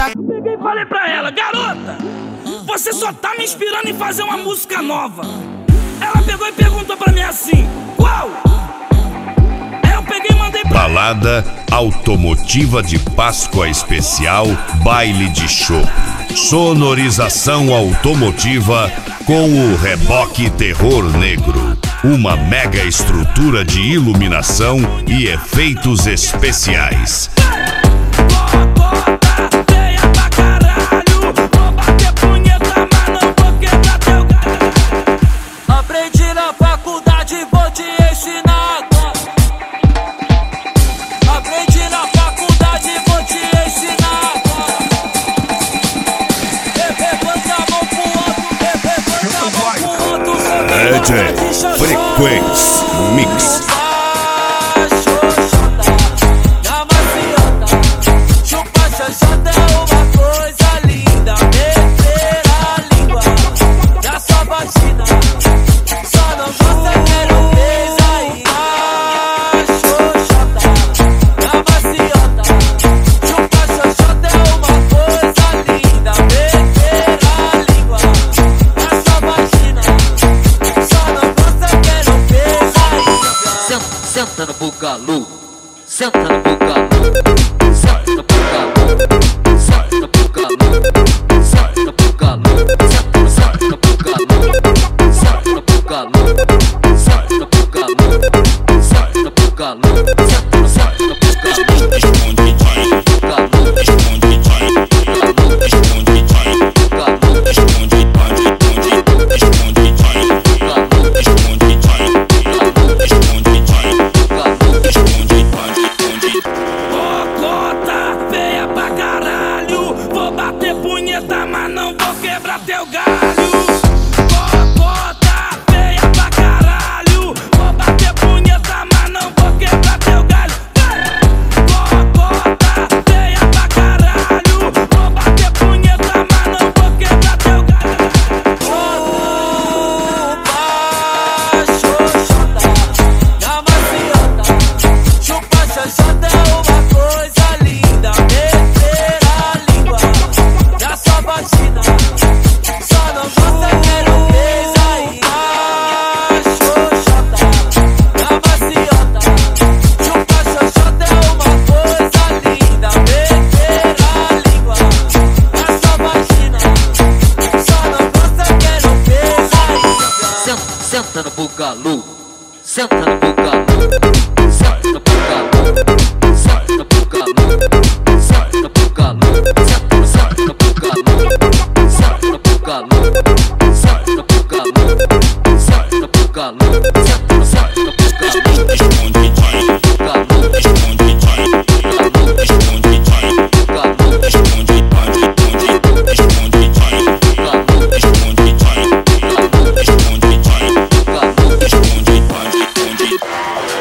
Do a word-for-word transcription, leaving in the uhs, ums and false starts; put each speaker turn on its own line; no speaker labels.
Eu peguei e falei pra ela: garota, você só tá me inspirando em fazer uma música nova. Ela pegou e perguntou pra mim assim: qual? Aí eu peguei e mandei pra
Balada automotiva de Páscoa especial Baile de Show. Sonorização automotiva com o reboque Terror Negro. Uma mega estrutura de iluminação e efeitos especiais.
Aprendi na faculdade, vou te ensinar agora. Aprendi na faculdade, vou te ensinar agora. Levanta a mão pro alto, levanta a mão pro alto.
D J Frequência Mix.
Senta no bugalô, senta no bugalô, senta no bugalô, senta no bugalô, senta no bugalô, senta no bugalô, senta no bugalô, senta no bugalô, senta no bugalô, senta no bugalô, esconde vai, bugalô, esconde vai, bugalô, esconde vai, bugalô, esconde vai, esconde, esconde vai, bugalô, esconde vai, bugalô, esconde vai.
Ô, feia pra caralho, vou bater punheta, mas não vou quebrar teu galho. Cocota, feia pra caralho, vou bater punheta, mas não vou quebrar teu galho. Cocota, feia pra caralho, vou bater punheta, mas não vou quebrar teu galho.
Chupa, xoxota, na maciota, chupa, xoxota é uma coisa linda. Meter a língua na sua vagina, só não gosta quero vez aí. Ah, xoxota, na maciota, chupa, xoxota é uma coisa linda. Meter a língua na sua vagina, só não gosta quero vez aí. Senta, senta no bugalô, senta no bugalô, senta no bugalô, senta no bugalô, senta no bugalô, senta no bugalô, senta no bugalô, senta no bugalô, senta no bugalô.